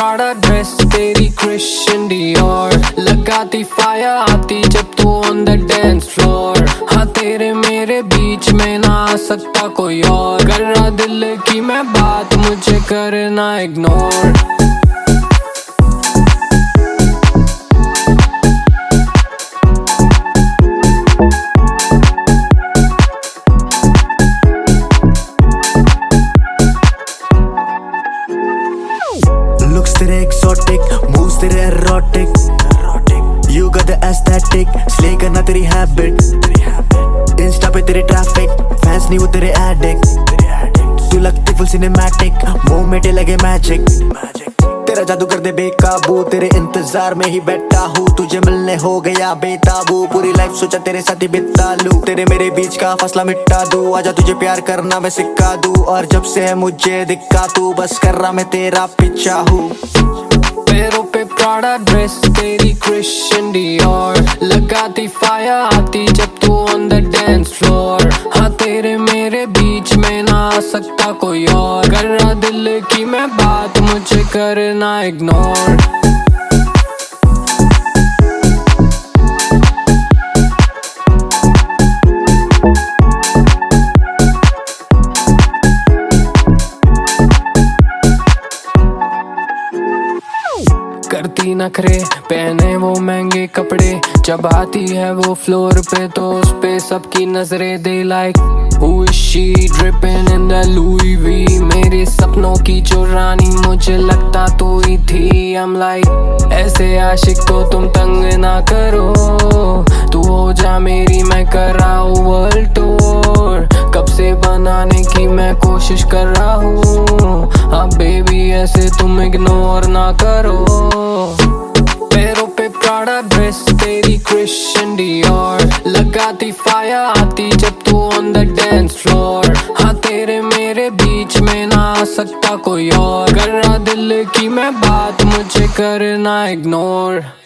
Prada dress तेरी Christian Dior, लगाती fire आती जब तू ऑन द डांस फ्लोर। हाँ तेरे मेरे बीच में ना आ सकता कोई और, कर रहा दिल की मैं बात मुझे करना इग्नोर। Looks तेरे exotic, moves तेरे erotic. You got the aesthetic, slay करना तेरी habit. Insta पे तेरे traffic, fans नहीं वो तेरे addict. तू लगती full cinematic, मोमेंट लगे magic. तेरा जादू कर दे बेकाबू, तेरे इंतजार में ही बैठा हूँ। तुझे मिलने हो गया बेताबू, पूरी लाइफ सोचा तेरे साथ ही बिता लूं। तेरे मेरे बीच का फासला मिटा दूं, आजा तुझे प्यार करना मैं सिखा दूं। और जब से है मुझे दिक्का तू, बस कर रहा मैं तेरा पीछा हूँ। पैरों पे प्राडा ड्रेस तेरी क्रिश्चियन डियोर, लगाती फायर आती जब तू ऑन द डांस फ्लोर। हाँ तेरे मेरे बीच में ना आ सकता कोई और, कर रहा दिल की मैं बात मुझे करना इग्नोर। करती नखरे पहने वो महंगे कपड़े, जब आती है वो फ्लोर पे तो उस पे सबकी नजरें दे like who is she dripping in the Louis V। मेरे सपनों की जो रानी मुझे लगता तू ही थी। I'm like ऐसे आशिक को तुम तंग ना करो, तू हो जा मेरी मैं कर रहा हूँ वर्ल्ड टूर। कब से बनाने की मैं कोशिश कर रहा हूँ, हाँ बेबी ऐसे तुम इग्नोर ना करो। पैरों पे प्राडा ड्रेस तेरी क्रिश्चियन डियोर, लगाती फायर आती जब तू ऑन द डांस फ्लोर। हाँ तेरे मेरे बीच में ना आ सकता कोई और, कर रहा दिल की मैं बात मुझे करना इग्नोर।